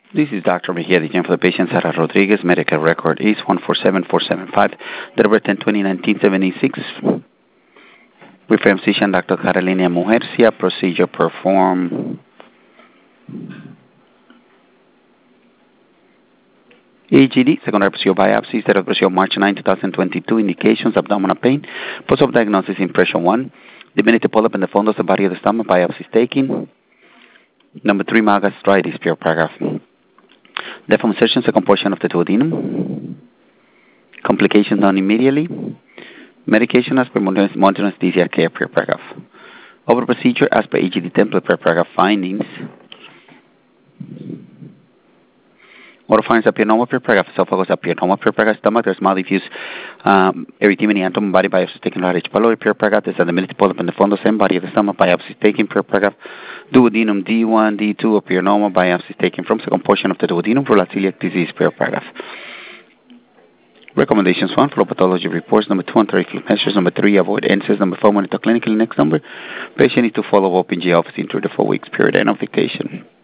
This is Dr. Mejia, the for the patient, Sara Rodriguez. Medical record is 147475, date of birth 10/20/1976. Reference physician, Dr. Carolina Mujercia. Procedure performed. EGD, secondary posterior biopsy, state of posterior March 9, 2022. Indications, abdominal pain. Post-op diagnosis, impression 1. Diminutive polyp in the fundus, the body of the stomach, biopsy is taken. Number 3, mild gastritis, pure paragraph. Deform insertion, second portion of the duodenum. Complications done immediately. Medication as per monitoring anesthesia care, pure paragraph. Over procedure as per EGD template, pure paragraph. Findings. Oral findings appear normal, pure paragraph. Esophagus appear normal, pure paragraph. Stomach, there's mild diffuse erythema in the abdomen, body biopsy taken right H. pylori, pure paragraph. There's a diminutive polyp in the fundus and body of the stomach, biopsy taken, pure paragraph. Duodenum D1, D2 appear normal, biopsy taken from second portion of the duodenum for celiac disease, pure paragraph. Recommendations: 1, flow pathology reports. Number 2, anti-reflux measures. Number 3, avoid NSAIDs. Number 4, monitor clinically. Next number, patient needs to follow up in G office in 3 to 4 weeks period. End of dictation.